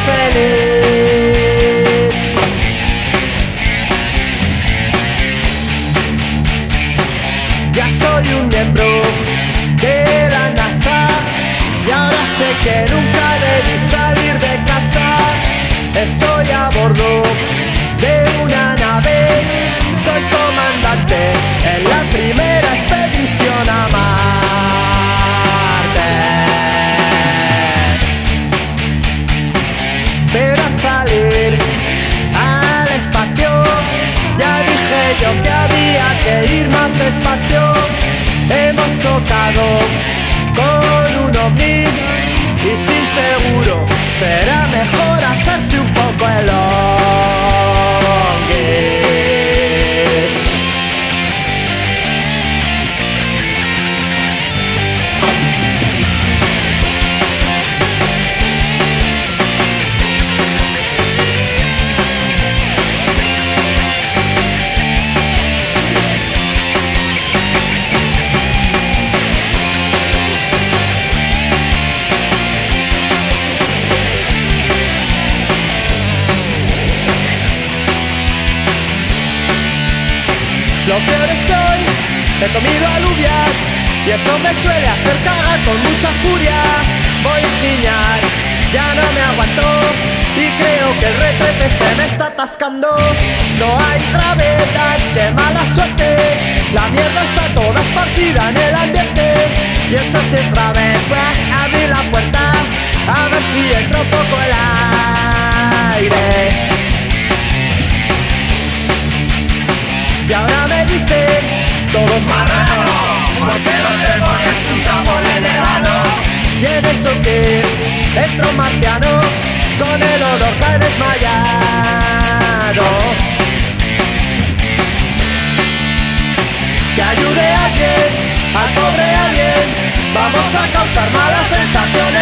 feliz. Ya soy un miembro de la NASA y ahora sé que nunca debí salir de casa. Estoy a bordo de una nave, soy comandante en la primera expedición a Marte. Pero al salir al espacio ya dije yo que había que ir más despacio. Hemos chocado con un ovni y sin seguro será mejor hacerse un poco el longuis. Lo peor es que hoy he comido alubias y eso me suele hacer cagar con mucha furia. Voy a ciñar, ya no me aguanto y creo que el retrete se me está atascando. No hay gravedad, qué mala suerte, la mierda está toda esparcida en el ambiente. Y eso sí es grave, pues abrí la puerta a ver si entra un poco el aire. Y ahora me dicen todos marranos, ¿por qué no te pones un tapón en el ano? Y en eso que entra un marciano con el olor que he desmayado. Que ayude a alguien, al pobre alguien, vamos a causar malas sensaciones.